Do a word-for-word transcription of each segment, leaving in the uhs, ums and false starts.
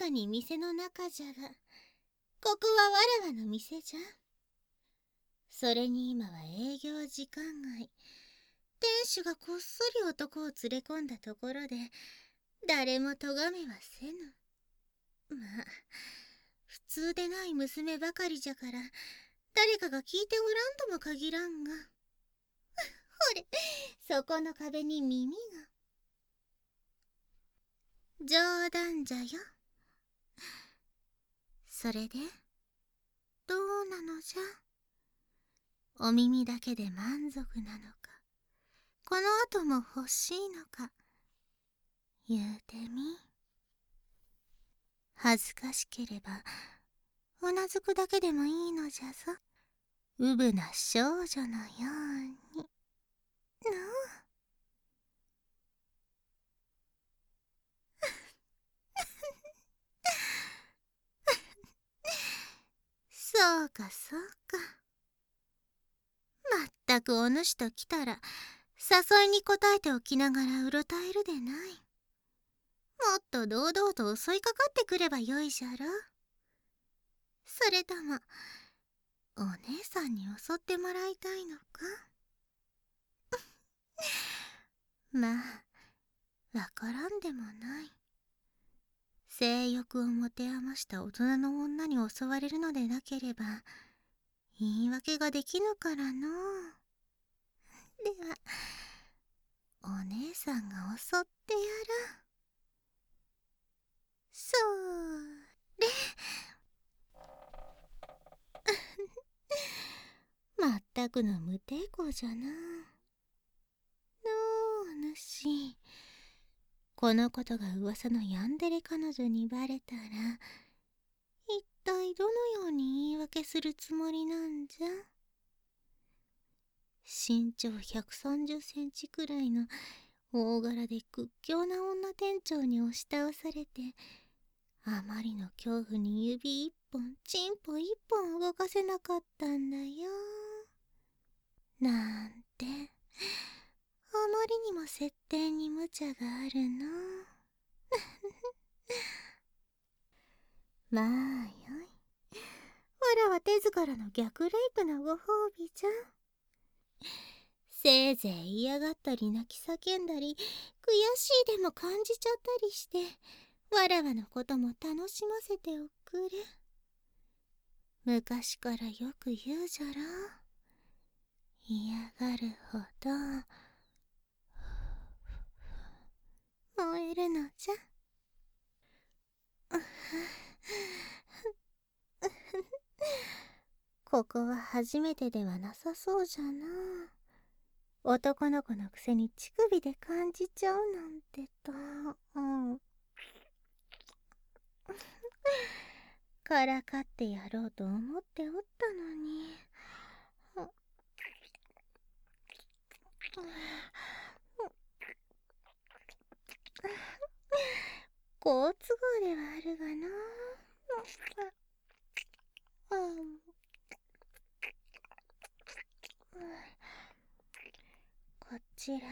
かに店の中じゃが、ここはわらわの店じゃ。それに今は営業時間外。店主がこっそり男を連れ込んだところで、誰も咎めはせぬ。まあ、普通でない娘ばかりじゃから、誰かが聞いておらんとも限らんが。ほれ、そこの壁に耳が。冗談じゃよ。それで、どうなのじゃ。お耳だけで満足なのか、この後も欲しいのか、言うてみ。恥ずかしければうなずくだけでもいいのじゃぞ。うぶな少女のようにのう。そうかそうか。まったくお主と来たら誘いに応えておきながらうろたえるでない。もっと堂々と襲いかかってくればよいじゃろ。それともお姉さんに襲ってもらいたいのか。まあわからんでもない。性欲を持て余した大人の女に襲われるのでなければ言い訳ができぬからの。ではお姉さんが襲ってやる。それまったくの無抵抗じゃな。のう主、このことが噂のヤンデレ彼女にバレたら一体どのように言い訳するつもりなんじゃ。身長ひゃくさんじゅっセンチくらいの大柄で屈強な女店長に押し倒されて、あまりの恐怖に指一本チンポ一本動かせなかったんだよ。なんて、あまりにも設定に無茶があるの。まあよい。わらは手ずからの逆レイプのご褒美じゃ。せいぜい嫌がったり泣き叫んだり悔しいでも感じちゃったりして、わらわのことも楽しませておくれ。昔からよく言うじゃろ。嫌がるほど燃えるのじゃ。ここは初めてではなさそうじゃな。男の子のくせに乳首で感じちゃうなんてと、うん、からかってやろうと思っておったのに。好都合ではあるがな。こちらも。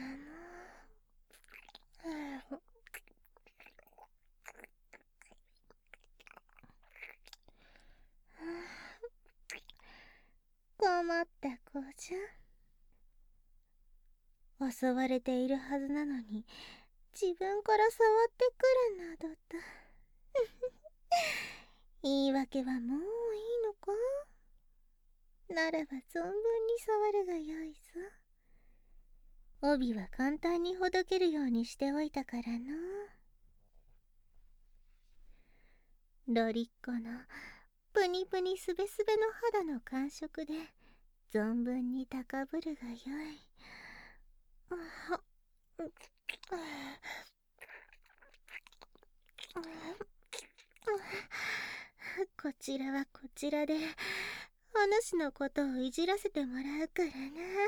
困った子じゃ。襲われているはずなのに自分から触ってくるなどと。言い訳はもういいのか。ならば存分に触るがよいぞ。帯は簡単にほどけるようにしておいたからの。ロリッコのプニプニスベスベの肌の感触で存分に高ぶるがよい。こちらはこちらでお主のことをいじらせてもらうからな。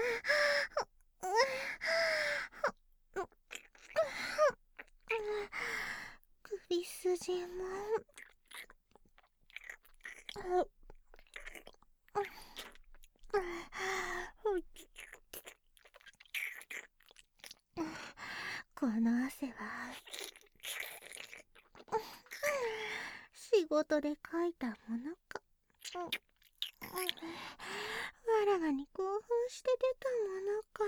首筋もこの汗は事で書いたものか。わらわに興奮して出たものか。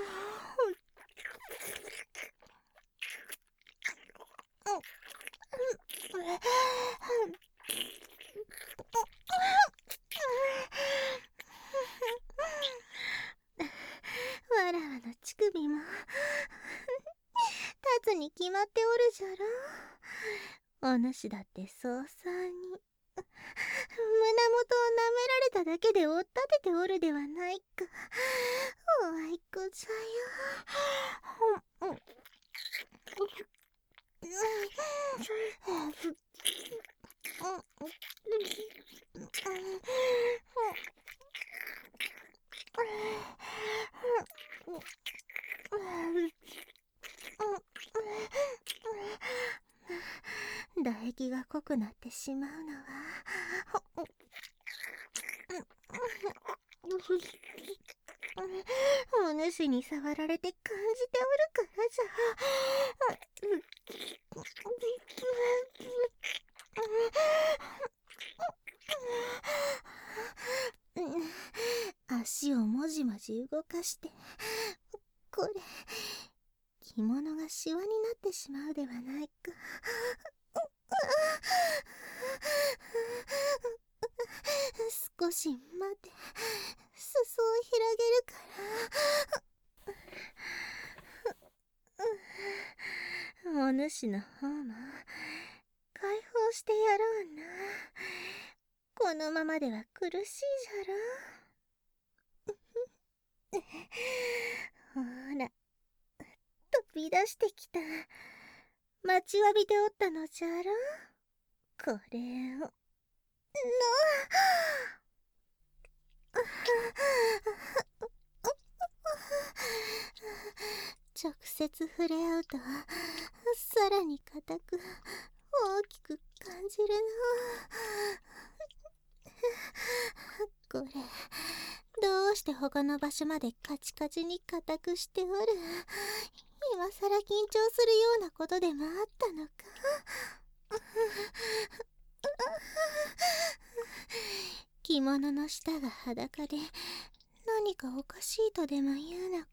わらわの乳首も立つに決まっておるじゃろ。お主だってそうさに胸元を舐められただけで追っ立てておるではないか。おあいこじゃよ。唾液が濃くなってしまうのはお主に触られて感じておるからじゃ。足をもじもじ動かして、これ着物がシワになってしまうではないか。少し待て、裾を広げるから。お主の方も解放してやろうな。このままでは苦しいじゃろ。ほら、飛び出してきた。待ちわびておったのじゃろ。これをの直接触れ合うとさらに硬く大きく感じるの。これどうして他の場所までカチカチに硬くしておる。今さら緊張するようなことでもあったのか。着物の下が裸で何かおかしいとでも言うのか。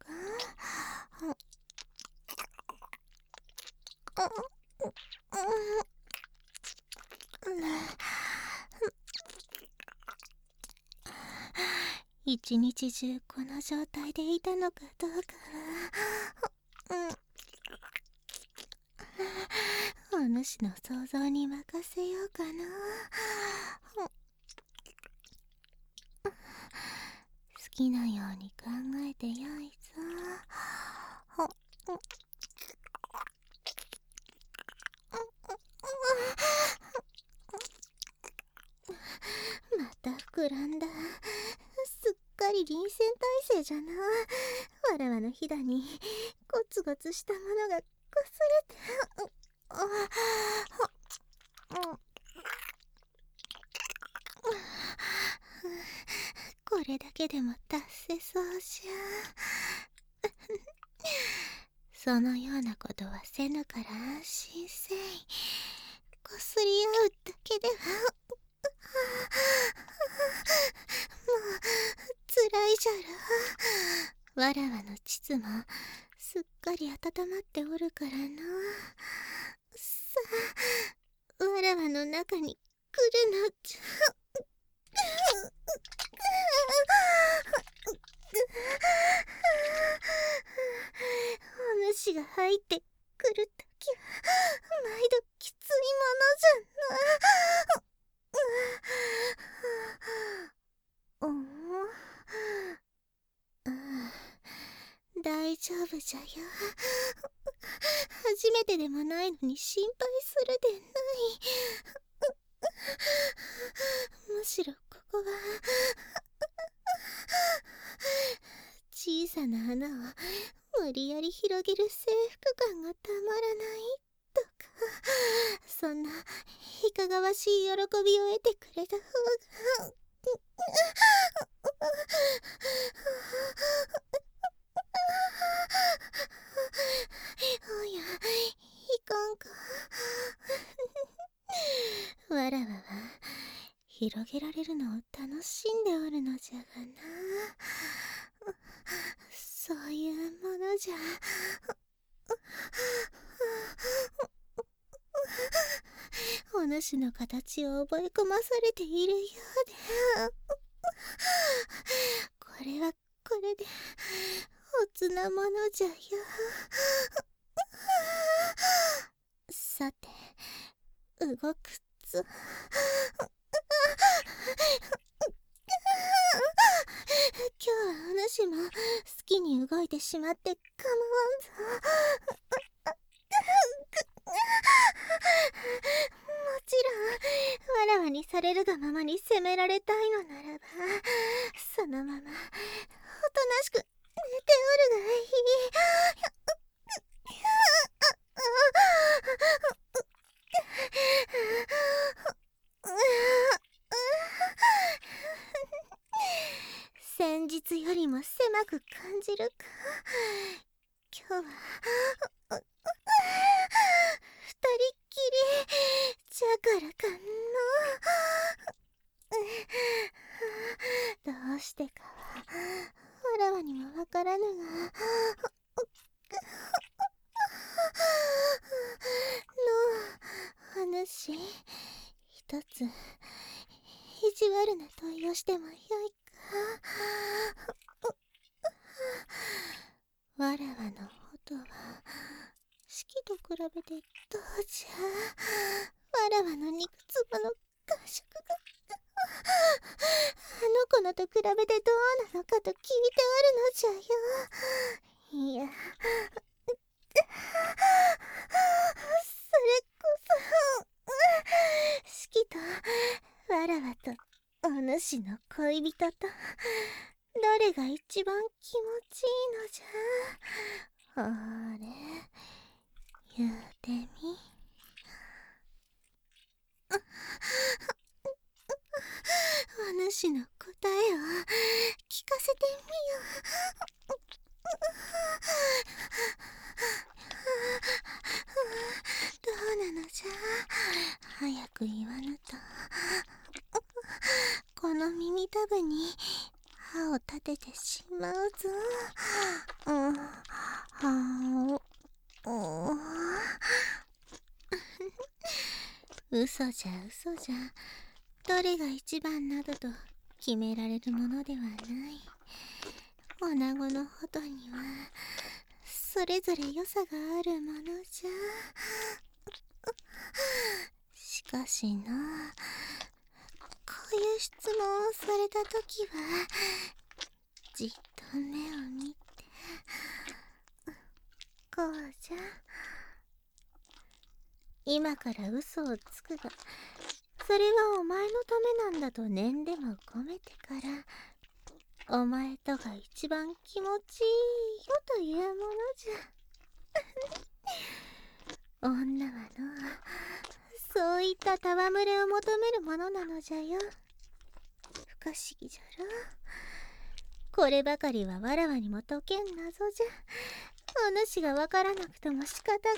一日中この状態でいたのかどうかは、お主の想像に任せようかな。好きなように考えてよいぞ。また膨らんだ。すっかり臨戦態勢じゃな。わらわのひだにゴツゴツしたものがこすれて、これだけでも達せそうじゃ。そのようなことはせぬから安心せい。こすり合うだけではもうつらいじゃろ。わらわの膣もすっかり温まっておるからな。さあ、わらわの中に来るのじゃ。お主が入ってくるときは毎度きついものじゃな。大丈夫じゃよ。初めてでもないのに心配するでない。むしろここは小さな穴を無理やり広げる征服感がたまらないとか、そんないかがわしい喜びを得てくれた方がおや、いかんか。わらわは広げられるのを楽しんでおるのじゃがな。そういうものじゃ。お主の形を覚え込まされているようで、これはこれでおつなものじゃよ。さて、動くぞ。今日はお主も好きに動いてしまって構わんぞ。もちろんわらわにされるがままに責められたいのならば、そのままおとなしく寝ておるがいい。先日よりも狭く感じるか。今日は二人っきりじゃからかの。どうしてかはわらわにもわからぬが、のお主、一つ意地悪な問いをしてもよいか。わらわの音は式と比べてどうじゃ。わらわの肉粒の感触があの子のと比べてどうなのかと聞いておるのじゃよ。いや、それこそ式とわらわとお主の恋人とどれが一番気持ちいいのじゃ。ほれ、言うてみ。お主の答えを聞かせてみよ。どうなのじゃ。早く言わぬとこの耳たぶに歯を立ててしまうぞ。うん、はお、嘘じゃ嘘じゃ。どれが一番などと決められるものではない。女子のほどにはそれぞれ良さがあるものじゃ。しかしな、こういう質問をされたときはじっと目を見て、こうじゃ。今から嘘をつくが、それはお前のためなんだと念でも込めてから、お前とが一番気持ちいいよというものじゃ。女はの、そういった戯れを求めるものなのじゃよ。不可思議じゃろ。こればかりはわらわにも解けん謎じゃ。お主がわからなくとも仕方がない。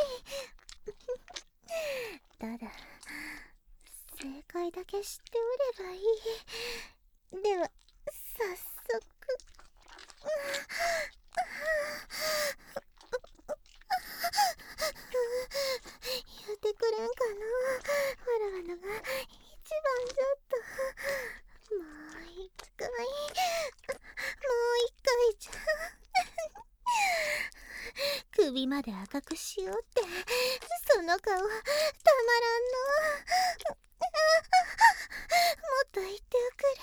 ただ正解だけ知っておればいい。では早速。言ってくれんかの。わらわのが一番じゃっと。もう一回、もう一回じゃ。首まで赤くしようって、その顔たまらんの。もっと言っておくれ。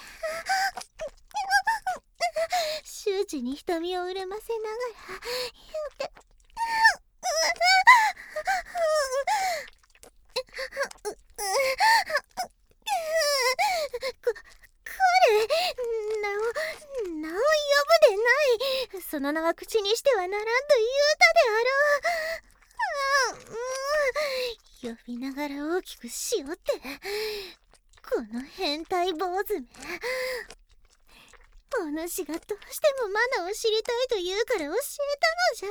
周知に瞳を潤ませながら言って。こ、これ、名を、名を呼ぶでない。その名は口にしてはならんと言うたであろう。ああ、うん、呼びながら大きくしようって。この変態坊主め。お主がどうしてもマナを知りたいと言うから教えたのじゃ。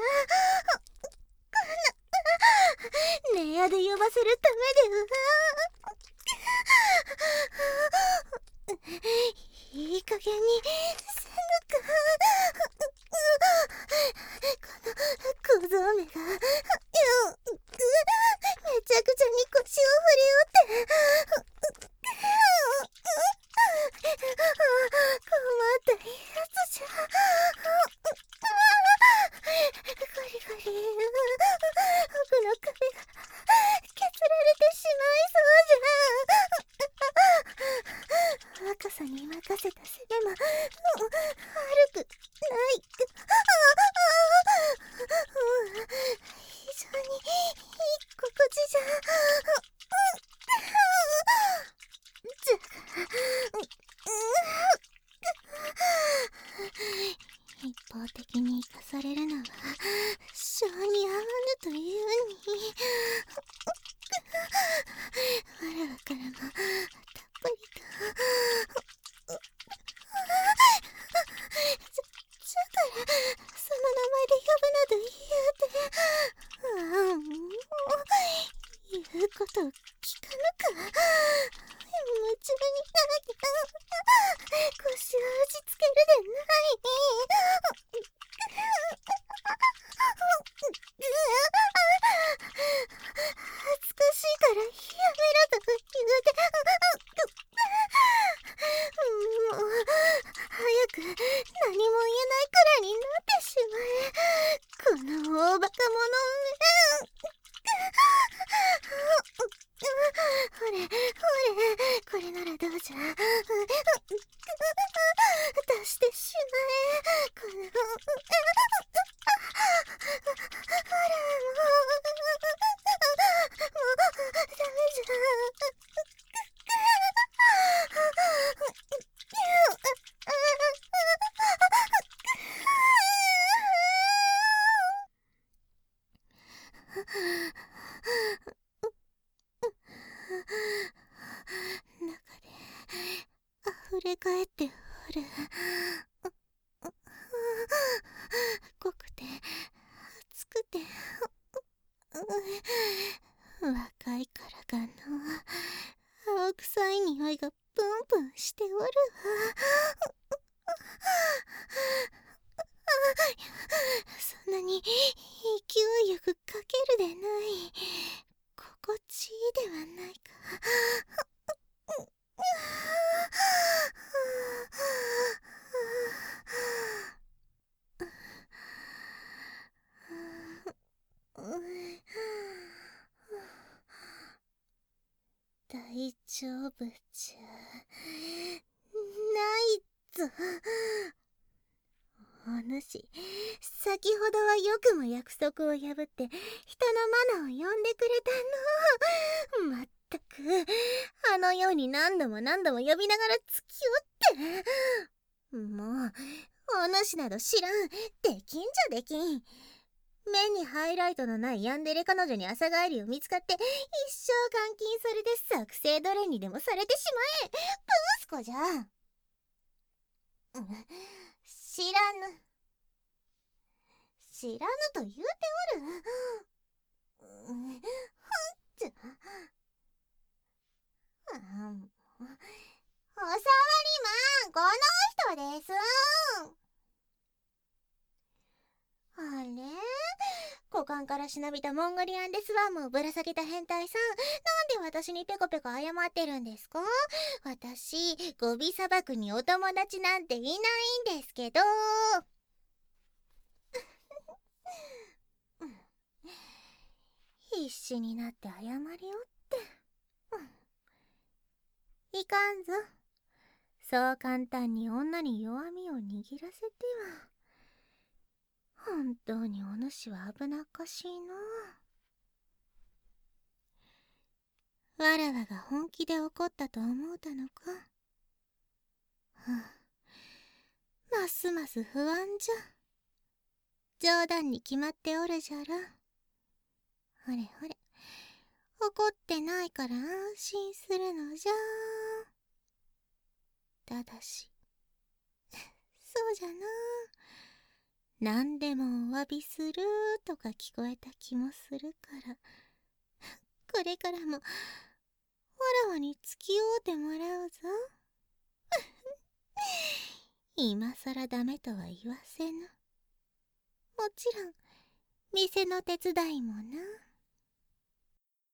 ネアで呼ばせるためでは。 いい加減にせぬか。この小僧めがめちゃくちゃに腰を振り折って困ったやつじゃ。ゴリゴリ奥の壁が削られてしまいそうじゃ。若さに任せたせでも悪くない。非常にいい心地じゃ。じゃ一方的に生かされるのは性に合わぬというに、わらわからもたっぷりと。じゃ、じゃからその名前で呼ぶなど言うて、ああ、もう言うことを聞かぬか。夢中になって腰を打ちつけるでない。恥ずかしいからやめろと言うて、もう早く何も言えないくらいになってしまえ、この大バカ者め。ほれほれ、これならどうじゃ。出してしまえ、このほら、もうもうダメじゃ。中で溢れ返っておる。濃くて熱くて若いからがの青臭い匂いがプンプンしておるわ。そんなに勢いよくかけるでない。心地いいではないか。大丈夫じゃないぞ。お主、先ほどはよくも約束を破って人のマナを呼んでくれたの。まったくあのように何度も何度も呼びながら付き合って。もうお主など知らん。できんじゃできん。目にハイライトのないヤンデレ彼女に朝帰りを見つかって一生監禁されて作成奴隷にでもされてしまえ。プースコじゃ。知らぬ知らぬと言うておる。ふんじゃ。おさわりマン、この人です。あれ、股間からしなびたモンゴリアンデスワームをぶら下げた変態さん、なんで私にペコペコ謝ってるんですか？私ゴビ砂漠にお友達なんていないんですけど。必死になって謝りおって、うん、いかんぞ。そう簡単に女に弱みを握らせては。本当にお主は危なっかしいの。わらわが本気で怒ったと思うたのか。はあ、ますます不安じゃ。冗談に決まっておるじゃろ。ほれほれ、怒ってないから安心するのじゃ。ただしそうじゃな、何でもお詫びするとか聞こえた気もするから、これからもわらわに付き合うてもらうぞ。 今さらダメとは言わせぬ。もちろん店の手伝いもな。